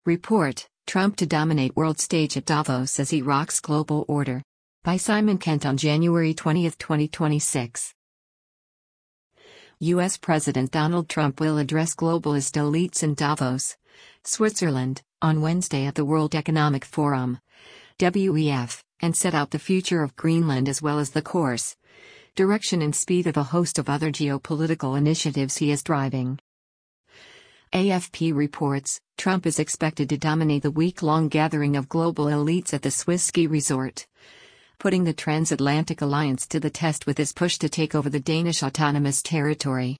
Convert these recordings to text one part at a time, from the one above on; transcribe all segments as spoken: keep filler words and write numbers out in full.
Report, Trump to dominate world stage at Davos as he rocks global order. By Simon Kent on January twentieth, twenty twenty-six. U S President Donald Trump will address globalist elites in Davos, Switzerland, on Wednesday at the World Economic Forum, W E F, and set out the future of Greenland as well as the course, direction and speed of a host of other geopolitical initiatives he is driving. A F P reports, Trump is expected to dominate the week-long gathering of global elites at the Swiss ski resort, putting the transatlantic alliance to the test with his push to take over the Danish autonomous territory.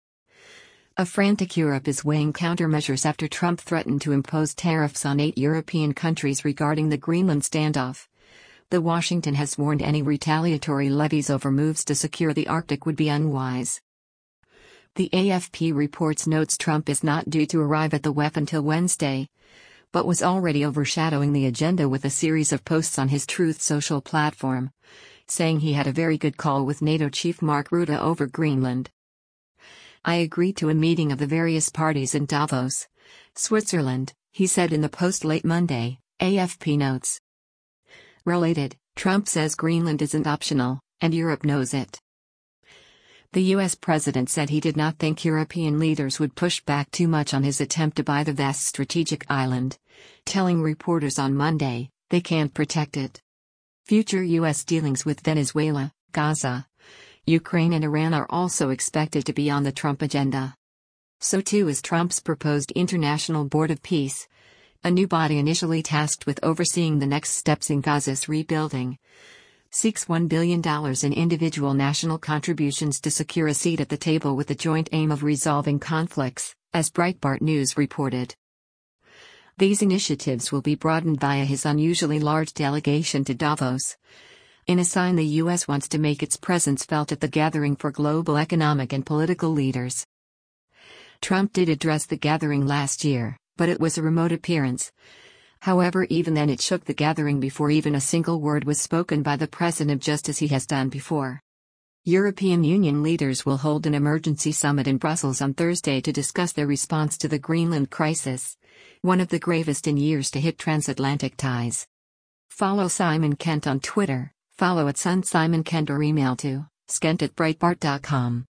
A frantic Europe is weighing countermeasures after Trump threatened to impose tariffs on eight European countries regarding the Greenland standoff. The Washington has warned any retaliatory levies over moves to secure the Arctic would be unwise. The A F P reports notes Trump is not due to arrive at the W E F until Wednesday, but was already overshadowing the agenda with a series of posts on his Truth Social platform, saying he had a very good call with NATO chief Mark Rutte over Greenland. I agreed to a meeting of the various parties in Davos, Switzerland, he said in the post late Monday, A F P notes. Related, Trump says Greenland isn't optional, and Europe knows it. The U S president said he did not think European leaders would push back too much on his attempt to buy the vast strategic island, telling reporters on Monday, they can't protect it. Future U S dealings with Venezuela, Gaza, Ukraine and Iran are also expected to be on the Trump agenda. So too is Trump's proposed International Board of Peace, a new body initially tasked with overseeing the next steps in Gaza's rebuilding, seeks one billion dollars in individual national contributions to secure a seat at the table with the joint aim of resolving conflicts, as Breitbart News reported. These initiatives will be broadened via his unusually large delegation to Davos, in a sign the U S wants to make its presence felt at the gathering for global economic and political leaders. Trump did address the gathering last year, but it was a remote appearance. However, even then it shook the gathering before even a single word was spoken by the president, just as he has done before. European Union leaders will hold an emergency summit in Brussels on Thursday to discuss their response to the Greenland crisis, one of the gravest in years to hit transatlantic ties. Follow Simon Kent on Twitter, follow at Sun Simon Kent or email to skent at breitbart dot com.